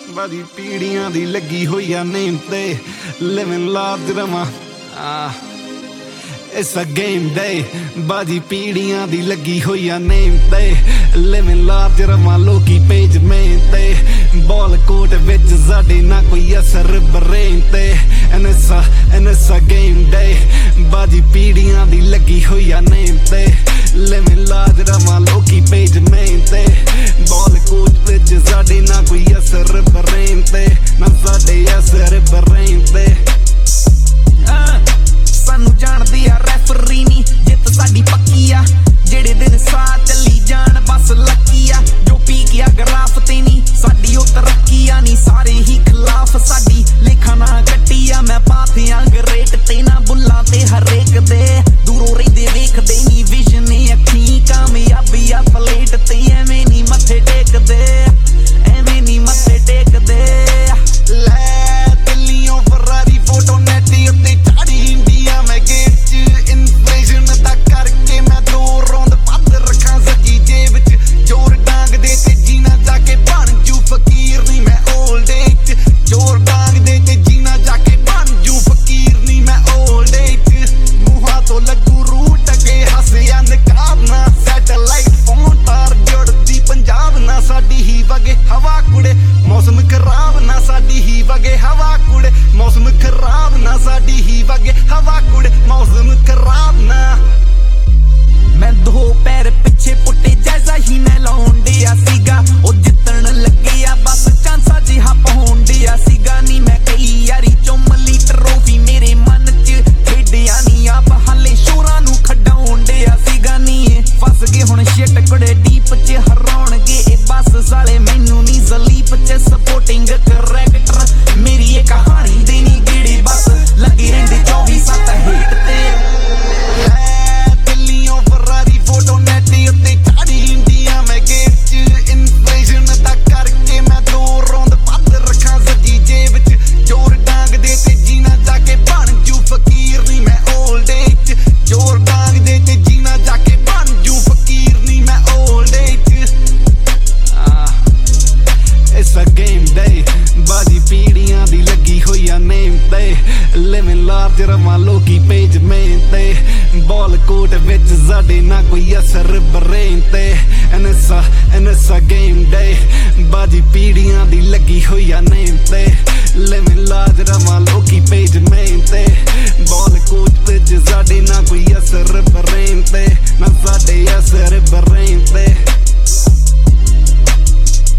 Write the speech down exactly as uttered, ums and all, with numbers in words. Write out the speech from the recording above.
ਬਾਜੀ ਪੀੜੀਆਂ ਦੀ ਲੱਗੀ ਹੋਈ ਆ ਨੇਮ ਤੇ ਲਿਵਿੰਗ ਲਾਰਜ ਰਵਾਂ ਆ It's a game day ਬਾਜੀ ਪੀੜੀਆਂ ਦੀ ਲੱਗੀ ਹੋਈ ਆ ਨੇਮ ਤੇ ਲਿਵਿੰਗ ਲਾਰਜ ਰਵਾਂ ਲੋਕੀ ਪੇਜ ਮੇਨ ਤੇ ਬਾਲ ਕੋਟ ਵਿੱਚ ਸਾਡੇ ਨਾ ਕੋਈ ਅਸਰ ਬਰੇਨ ਤੇ And it's a, and it's a game day ਬਾਜੀ ਪੀੜੀਆਂ ਦੀ ਲੱਗੀ ਹੋਈ ਆ ਨੇਮ ਤੇ ਲਿਵਿੰਗ ਲਾਰਜ ਰਵਾਂ ਲੋਕੀ ਪੇਜ ਮੇਨ ਤੇ ਬਾਲ ਕੋਟ ਵਿੱਚ ਸਾਡੇ ਨਾ ਕੋਈ ਅਸਰ ਬਰੇਨ ਤੇ ਨਾ ਸਾਡੇ ਅਸਰ ਬਰੇਨ ਤੇ ਸਾਨੂੰ ਜਾਣਦੀ ਆ ਰੈਫਰੀ ਨੀ ਜਿੱਤ ਸਾਡੀ ਪੱਕੀ ਆ ਜਿਹੜੇ ਦਿਨ ਸਾਹ ਚੱਲੀ ਜਾਣ ਬਸ ਲੱਕੀ ਆ ਜੋ ਪੀ ਗਿਆ ਗਰਾਫ ਤੇ ਨੀ ਸਾਡੀ ਉਹ ਤਰੱਕੀ ਆ ਨੀ ਸਾਰੇ ਹੀ ਖਿਲਾਫ ਸਾਡੀ ਲੇਖਾ ਨਾ ਕੱਟੀ ਆ ਮੈਂ ਪਾਥਿਆਂ ਗਰੇਟ ਤੇ ਨਾ ਬੁੱਲਾਂ ਤੇ ਹਰੇਕ ਦੇ ਦੂਰੋਂ ਰਹਿੰਦੇ ਵੇਖਦੇ ਨੀ ਵਿਜ਼ਨ ਨੇ ਅੱਖੀਂ ਕਾਮਯਾਬੀ ਆ ਪਲੇਟ ਤੇ ਐਵੇਂ ਨੀ ਮੱਥੇ ਟੇਕਦੇ ਐਵੇਂ ਨੀ ਮੱਥੇ ਟੇਕਦੇ ਲੈ ਦਿੱਲੀਓਂ ਫਰਾਰੀ ਫੋਟੋ ਨੈਟ ਉੱਤੇ ਚਾੜੀ ਇੰਡੀਆ ਮੈਂ ਗੇਮ ਚ ਇਨਫਲੇਸ਼ਨ ਦਾ ਕਰਕੇ ਮੈਂ ਦੋ ਰੌਂਦ ਵੱਧ ਰੱਖਾਂ ਸੱਜੀ ਜੇਬ ਚ ਜੋਰ ਡਾਂਗ ਦੇ ਤੇ ਜੀਣਾ ਜਾ ਕੇ ਬਣ ਜੂ ਫਕੀਰ ਨਹੀਂ ਮੈਂ ਓਲਡ ਏਜ ਜੋਰ ਡਾਂਗ ਦੇ ਤੇ ਜੀਣਾ ਜਾ ਕੇ ਬਣ ਜੂ ਫਕੀਰ ਨਹੀਂ ਮੈਂ ਓਲਡ ਏਜ ਮੂੰਹਾਂ ਤੋਂ ਲੱਗੂ ਰੂਟ ਅਗੇ ਹੱਸਿਆ ਨਕਾਬ ਨਾ ਸੈਟੇਲਾਈਟ ਫੋਨ ਤਾਰ ਜੁੜਦੀ ਪੰਜਾਬ ਨਾ ਸਾਡੀ ਹੀ ਵਗੇ ਹਵਾ ਕੁੜੇ ਮੌਸਮ ਖਰਾਬ ਨਾ ਸਾਡੀ ਹੀ ਵਗੇ ਹਵਾ ਕੁੜੇ ਮੌਸਮ ਖਰਾਬ ਨਾ ਸਾਡੀ ਹੀ ਵਗੇ ਹਵਾ ਕੁੜੇ ਮੌਸਮ ਖਰਾਬ ਨਾ ਮੈਂ ਦੋ ਪੈਰ ਪਿੱਛੇ ਪੁੱਟੇ ਜੈਸਾ ਹੀ ਮੈਂ ਲਾਉਣ ਡਿਆ ਸੀਗਾ ਉਹ ਜਿੱਤਣ ਲੱਗੇ ਆ ਬਸ ਚਾਂਸਾ ਜਿਹਾ ਪਹੁੰਚ ਡਿਆ ਸੀਗਾ ਨੀ ਮੈਂ ਕਈ ਯਾਰੀ ਚੁੰਮ ਲਈ ਟਰੋਫੀ ਮੇਰੇ ਮਨ ਚ ਖੇਡਿਆ ਨੀ ਆਪ ਹਾਲੇ ਸ਼ੋਰਾਂ ਨੂੰ ਖਡਾਉਣ ਡਿਆ ਸੀਗਾ ਨੀ ਫਸ ਗਏ ਹੁਣ ਸ਼ਿਟ ਕੁੜੇ ਡੀਪ ਚ ਹਰਾਉਣਗੇ ਇਹ ਬਸ ਸਾਲੇ ਮੈਨੂੰ ਨੀ ਜ਼ਲੀਪ ਚ ਸਪੋਰਟਿੰਗ ਕਰੈਕਟਰ ਮੇਰੀ ਇਹ ਕਹਾਣੀ ਦੇ ਨੀ ਗੇੜੇ ਬਸ ਲੱਗੇ ਰਹਿੰਦੇ ਚੌਵੀ ਸੱਤ ਹੇਠ ਤੇ ਦਿੱਲੀਓਂ ਫਰਾਰੀ ਫੋਟੋ ਨੈਟ ਉੱਤੇ ਚਾੜੀ ਇੰਡੀਆ ਮੈਂ ਗੇਮ ਚ ਇਨਫਲੇਸ਼ਨ ਦਾ ਕਰਕੇ ਮੈਂ ਦੋ ਰੌਂਦ ਵੱਧ ਰੱਖਾਂ ਸੱਜੀ ਜੇਬ ਚ ਜੋਰ ਡਾਂਗ ਦੇ ਤੇ ਜੀਣਾ ਜਾ ਕੇ ਬਣ ਜੂ ਫਕੀਰ ਨਹੀਂ ਮੈਂ ਓਲਡ ਏਜ ਜੋਰ ਡਾਂਗ ਦੇ ਤੇ ਜੀਣਾ ਜਾ ਕੇ ਬਣ ਜੂ ਫਕੀਰ ਨਹੀਂ ਮੈਂ old age It's a game day ਬਾਜੀ ਪੀੜੀਆਂ ਦੀ ਲੱਗੀ ਹੋਈ ਆ ਨੇਮ ਤੇ ਲਿਵਿੰਗ ਲਾਰਜ ਰਵਾਂ ਲੋਕੀ ਪੇਜ ਮੇਨ ਤੇ ਬਾਲ ਕੋਟ ਵਿੱਚ ਸਾਡੇ ਨਾ ਕੋਈ ਅਸਰ ਬਰੇਨ ਤੇ And it's a, and it's a game